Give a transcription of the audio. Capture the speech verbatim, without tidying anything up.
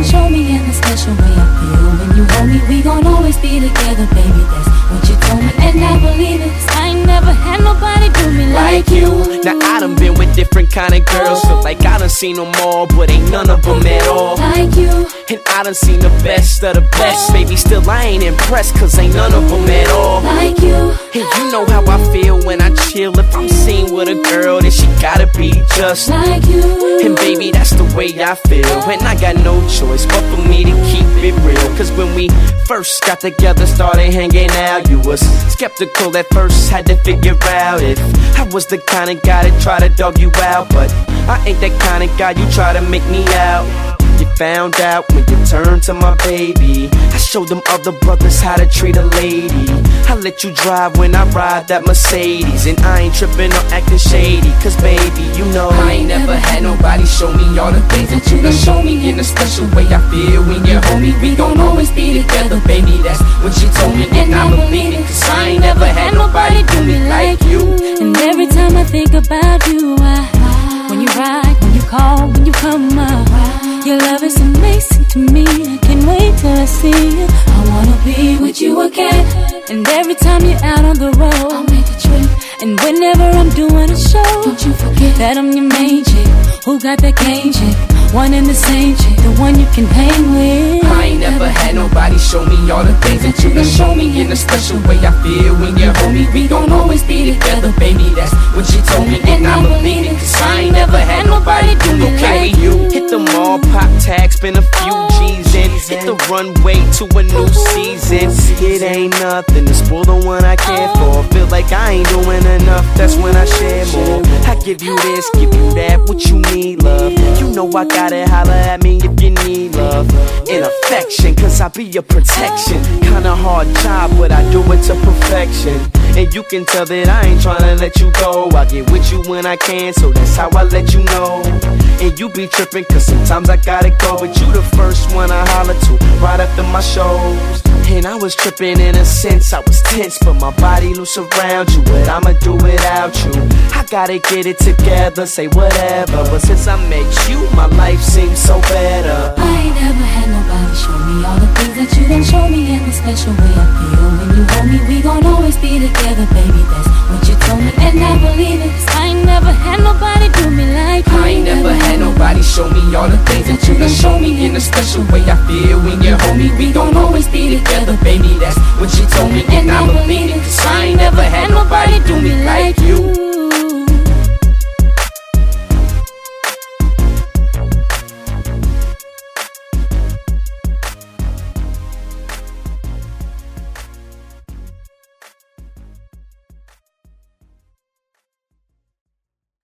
show me in a special way I feel when you hold me. We gon' always be together, baby, that's what you told me, and I believe it, 'cause I ain't never had nobody do me like you. Now I done been with different kind of girls, feel like I done seen them all, but ain't none of them at all like you. And I done seen the best of the best, baby, still I ain't impressed, 'cause ain't none of them at all like you. And you know how I feel when I chill. If I'm seen with a girl, then she gotta be just like you. And baby, that's the way I feel, and I got no choice but for me to keep it real. 'Cause when we first got together, started hanging out, you was skeptical at first, had to figure out if I was the kind of guy that try to dog you out. But I ain't that kind of guy you try to make me out. You found out when you turned to my baby. I showed them other brothers how to treat a lady. I let you drive when I ride that Mercedes, and I ain't tripping or acting shady, 'cause baby, you know I ain't never had nobody show me all the things that you done show me in a special way I feel when you hold me. We gon' always be together, baby, that's what you told me, and I believe it, 'cause I ain't never had nobody do me like you. And every time I think about you, I, when you ride, when you call, when you come up, your love is amazing to me. I can't wait till I see you. I wanna be with you again. And every time you're out on the road, I'll make a trip. And whenever I'm doing a show, don't you forget that I'm your main chick, who got that game chick, one and the same chick, the one you can hang with. I ain't never had nobody show me all the things that you done show me in a special way I feel when you hold me. We gon' always be together, baby, that's what you told me, and I believe it, 'cause I ain't never had nobody do me like you. Hit the mall, pop tags, spend a few G's in, hit the runway to a new season. It ain't nothing to spoil the one I care for. Feel like I ain't doing enough, that's when I share more. I give you this, give you that, what you need, love. You know I gotta holler at me if you need love and affection, 'cause I be your protection. Kinda hard job, but I do it to perfection. And you can tell that I ain't tryna let you go. I get with you when I can, so that's how I let you know. And you be trippin', 'cause sometimes I gotta go, but you the first one I holler to right after my shows. And I was trippin' in a sense, I was tense, but my body loose around you. What I'ma do without you? I gotta get it together, say whatever. But since I met you, my life seems so better. I ain't never had nobody show me all the things that you done show me in the special way I feel when you hold me. We gon' always be together, baby, that's what you told me, and I believe it, 'cause I ain't never had nobody do me like you. I ain't never had nobody show me all the things that you done show me in a special way I feel when you hold me. We gon' always be together, baby, that's what you told me, and I believe it.